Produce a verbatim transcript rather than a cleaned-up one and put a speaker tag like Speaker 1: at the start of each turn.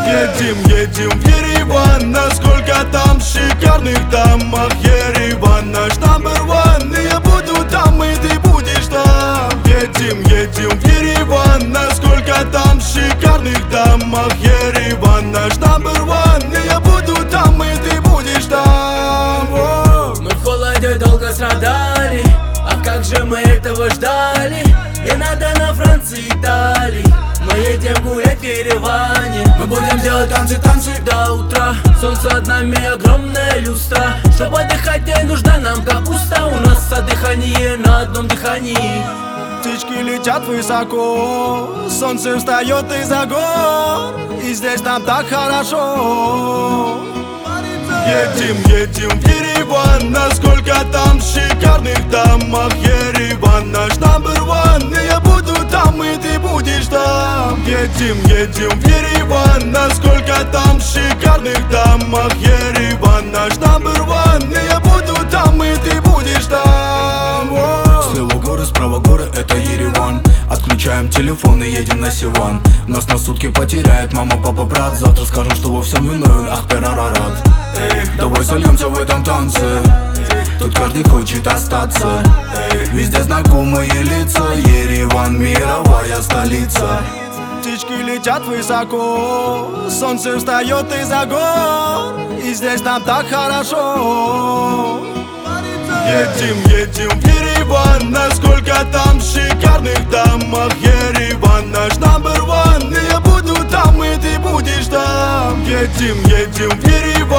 Speaker 1: Едем, едем в Ереван, насколько там шикарных домах. Ереван наш number one, и я буду там, и ты будешь там. Едем, едем в Ереван, насколько там шикарных домах. Ереван наш number one, и я буду там, и ты будешь там.
Speaker 2: Мы в холоде долго страдали, а как же мы этого ждали? И надо на Франции, Италии, мы едем гулять в Ереване. Мы будем делать танцы, танцы до утра. Солнце над нами огромная люстра. Чтобы отдыхать, не нужна нам капуста. У нас дыхание на одном дыхании.
Speaker 1: Птички летят высоко, солнце встает из-за гор, и здесь нам так хорошо. Едем, едем в Ереван, насколько там шикарных домах. Ереван наш number one, и я буду там, и ты будешь там. Едем, едем в Ереван, насколько там шикарных домах. Ереван наш number one, и я буду там, и ты будешь там.
Speaker 3: Слева горы, справа горы, это Ереван. Отключаем телефон и едем на Севан. Нас на сутки потеряет мама, папа, брат. Завтра скажем, что во всем виновен Ахперарарат. Давай сольемся в этом танце, тут каждый хочет остаться. Везде знакомые лица, Ереван мировая столица.
Speaker 1: Птички летят высоко, солнце встает из-за гор, и здесь нам так хорошо. Едем, едем в Ереван, насколько там шикарных домах. Ереван наш number one, и я буду там, и ты будешь там. Едем, едем в Ереван,